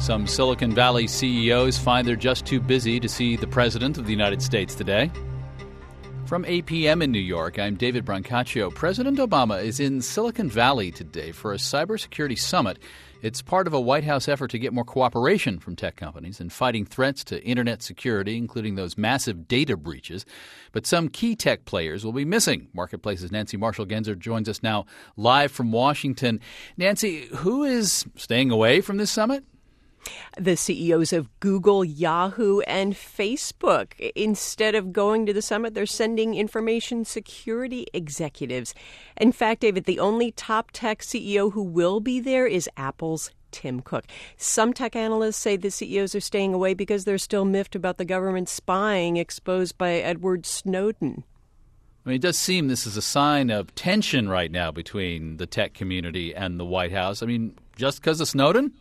Some Silicon Valley CEOs find they're just too busy to see the President of the United States today. From APM in New York, I'm David Brancaccio. President Obama is in Silicon Valley today for a cybersecurity summit. It's part of a White House effort to get more cooperation from tech companies in fighting threats to Internet security, including those massive data breaches. But some key tech players will be missing. Marketplace's Nancy Marshall-Genzer joins us now live from Washington. Nancy, who is staying away from this summit? The CEOs of Google, Yahoo, and Facebook. Instead of going to the summit, they're sending information security executives. In fact, David, the only top tech CEO who will be there is Apple's Tim Cook. Some tech analysts say the CEOs are staying away because they're still miffed about the government spying exposed by Edward Snowden. I mean, it does seem this is a sign of tension right now between the tech community and the White House. I mean, just because of Snowden?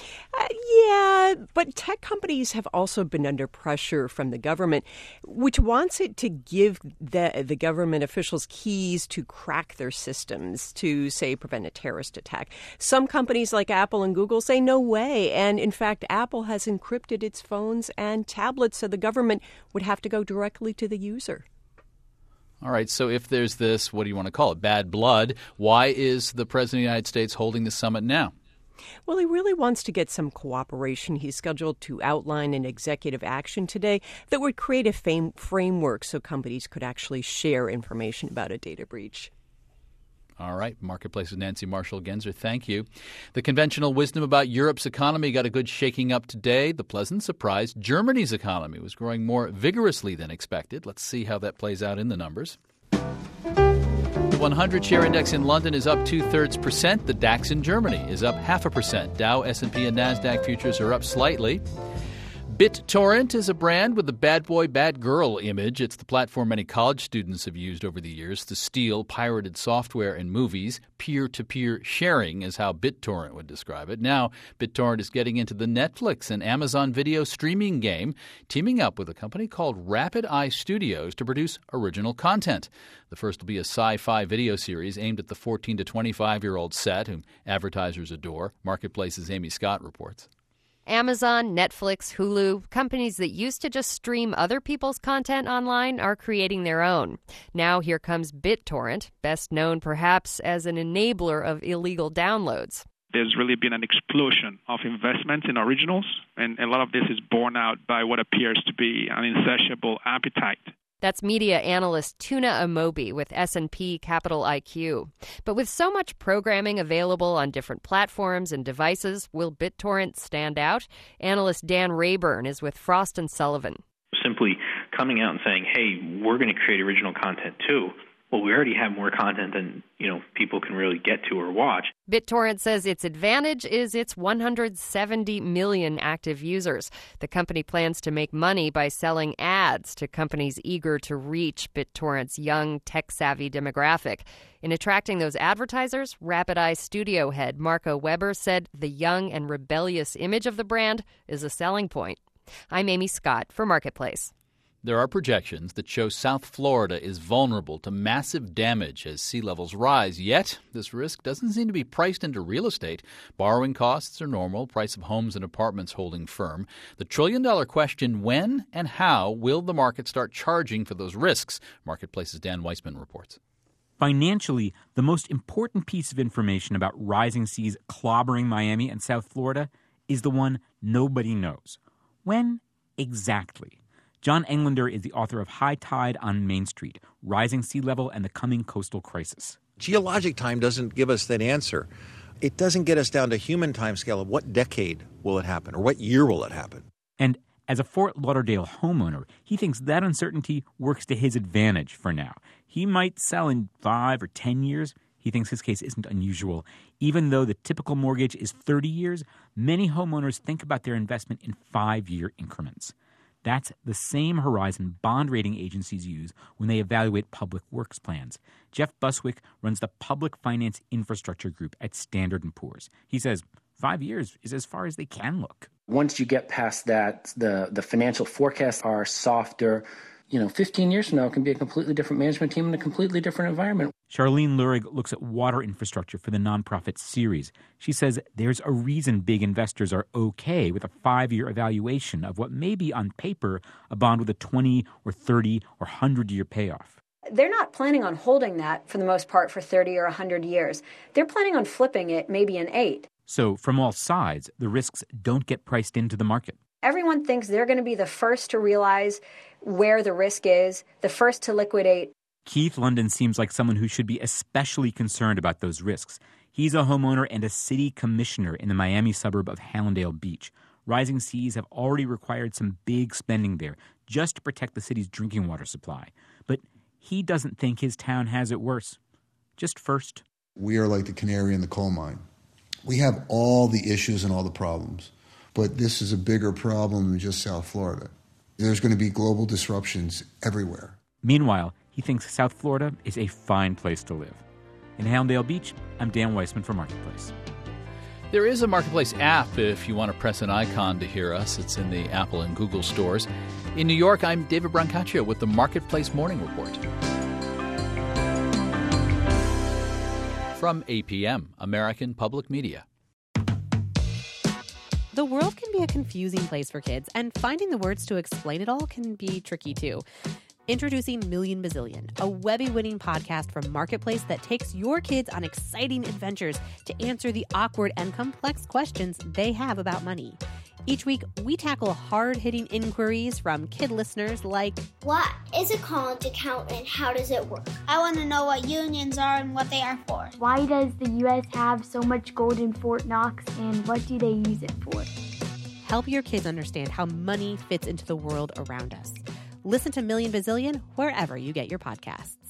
Yeah, but tech companies have also been under pressure from the government, which wants it to give the government officials keys to crack their systems to, say, prevent a terrorist attack. Some companies like Apple and Google say no way. And in fact, Apple has encrypted its phones and tablets, so the government would have to go directly to the user. All right, so if there's this, what do you want to call it, bad blood, why is the President of the United States holding this summit now? Well, he really wants to get some cooperation. He's scheduled to outline an executive action today that would create a framework so companies could actually share information about a data breach. All right. Marketplace's Nancy Marshall-Genzer, thank you. The conventional wisdom about Europe's economy got a good shaking up today. The pleasant surprise, Germany's economy was growing more vigorously than expected. Let's see how that plays out in the numbers. The 100 share index in London is up 0.2%. The DAX in Germany is up 0.5%. Dow, S&P, and NASDAQ futures are up slightly. BitTorrent is a brand with the bad boy, bad girl image. It's the platform many college students have used over the years to steal pirated software and movies. Peer-to-peer sharing is how BitTorrent would describe it. Now, BitTorrent is getting into the Netflix and Amazon video streaming game, teaming up with a company called Rapid Eye Studios to produce original content. The first will be a sci-fi video series aimed at the 14 to 25-year-old set, whom advertisers adore. Marketplace's Amy Scott reports. Amazon, Netflix, Hulu, companies that used to just stream other people's content online are creating their own. Now here comes BitTorrent, best known perhaps as an enabler of illegal downloads. There's really been an explosion of investment in originals, and a lot of this is borne out by what appears to be an insatiable appetite. That's media analyst Tuna Amobi with S&P Capital IQ. But with so much programming available on different platforms and devices, will BitTorrent stand out? Analyst Dan Rayburn is with Frost & Sullivan. Simply coming out and saying, hey, we're going to create original content too. Well, we already have more content than, people can really get to or watch. BitTorrent says its advantage is its 170 million active users. The company plans to make money by selling ads to companies eager to reach BitTorrent's young, tech-savvy demographic. In attracting those advertisers, Rapid Eye studio head Marco Weber said the young and rebellious image of the brand is a selling point. I'm Amy Scott for Marketplace. There are projections that show South Florida is vulnerable to massive damage as sea levels rise. Yet, this risk doesn't seem to be priced into real estate. Borrowing costs are normal, price of homes and apartments holding firm. The trillion-dollar question, when and how will the market start charging for those risks? Marketplace's Dan Weissman reports. Financially, the most important piece of information about rising seas clobbering Miami and South Florida is the one nobody knows. When exactly? John Englander is the author of High Tide on Main Street, Rising Sea Level and the Coming Coastal Crisis. Geologic time doesn't give us that answer. It doesn't get us down to human time scale of what decade will it happen or what year will it happen. And as a Fort Lauderdale homeowner, he thinks that uncertainty works to his advantage for now. He might sell in 5 or 10 years. He thinks his case isn't unusual. Even though the typical mortgage is 30 years, many homeowners think about their investment in 5-year increments. That's the same horizon bond rating agencies use when they evaluate public works plans. Jeff Buswick runs the Public Finance Infrastructure Group at Standard & Poor's. He says 5 years is as far as they can look. Once you get past that, the financial forecasts are softer. 15 years from now, it can be a completely different management team and a completely different environment. Charlene Lurig looks at water infrastructure for the nonprofit Ceres. She says there's a reason big investors are okay with a 5-year evaluation of what may be on paper a bond with a 20 or 30 or 100-year payoff. They're not planning on holding that, for the most part, for 30 or 100 years. They're planning on flipping it maybe in 8. So from all sides, the risks don't get priced into the market. Everyone thinks they're going to be the first to realize where the risk is, the first to liquidate. Keith London seems like someone who should be especially concerned about those risks. He's a homeowner and a city commissioner in the Miami suburb of Hallandale Beach. Rising seas have already required some big spending there just to protect the city's drinking water supply. But he doesn't think his town has it worse. Just first. We are like the canary in the coal mine. We have all the issues and all the problems, but this is a bigger problem than just South Florida. There's going to be global disruptions everywhere. Meanwhile, he thinks South Florida is a fine place to live. In Hallandale Beach, I'm Dan Weissman for Marketplace. There is a Marketplace app if you want to press an icon to hear us. It's in the Apple and Google stores. In New York, I'm David Brancaccio with the Marketplace Morning Report. From APM, American Public Media. The world can be a confusing place for kids, and finding the words to explain it all can be tricky too. Introducing Million Bazillion, a Webby-winning podcast from Marketplace that takes your kids on exciting adventures to answer the awkward and complex questions they have about money. Each week, we tackle hard-hitting inquiries from kid listeners like, what is a college account and how does it work? I want to know what unions are and what they are for. Why does the U.S. have so much gold in Fort Knox and what do they use it for? Help your kids understand how money fits into the world around us. Listen to Million Bazillion wherever you get your podcasts.